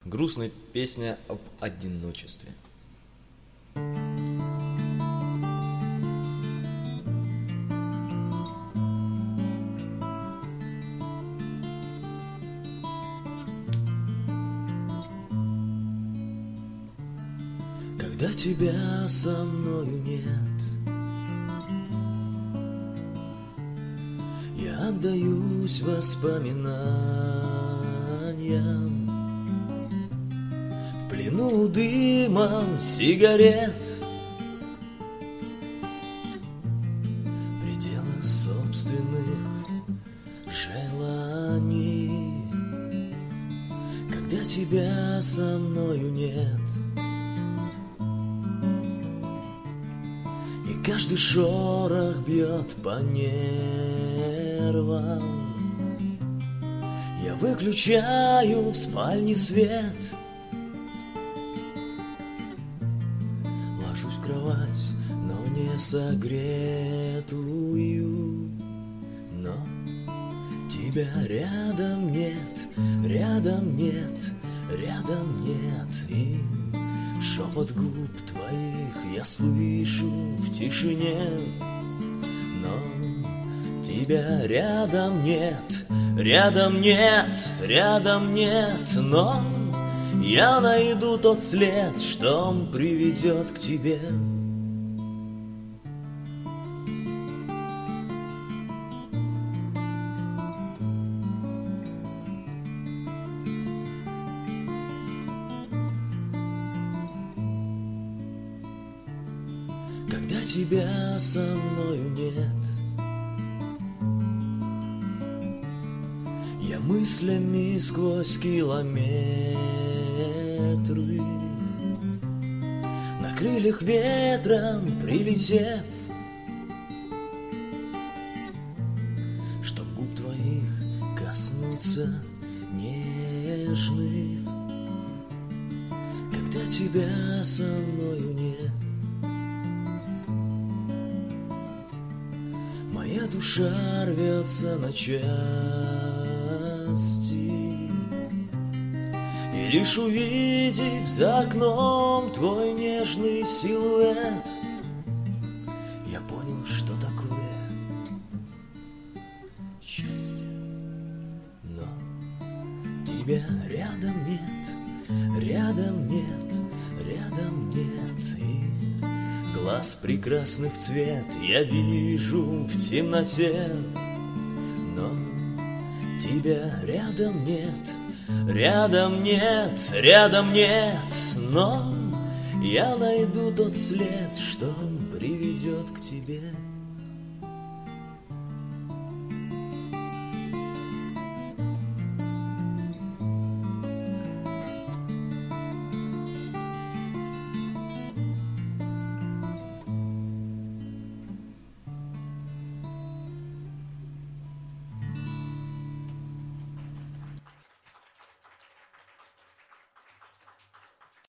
Грустная песня об одиночестве. Когда тебя со мною нет, я отдаюсь воспоминаниям, в плену дымом сигарет, пределах собственных желаний. Когда тебя со мною нет, и каждый шорох бьет по нервам, я выключаю в спальне свет, ложусь в кровать, но не согретую. Но тебя рядом нет, рядом нет, рядом нет. И шепот губ твоих я слышу в тишине. Но тебя рядом нет, рядом нет, рядом нет. Но я найду тот след, что приведет к тебе. Когда тебя со мною нет, я мыслями сквозь километры, на крыльях ветром прилетев, чтоб губ твоих коснуться нежных. Когда тебя со мною нет, моя душа рвется на части, и лишь увидев за окном твой нежный силуэт, я понял, что такое счастье. Но тебя рядом нет, рядом нет, рядом нет. И глаз прекрасных цвет я вижу в темноте. Но тебя рядом нет, рядом нет, рядом нет. Но я найду тот след, что приведет к тебе.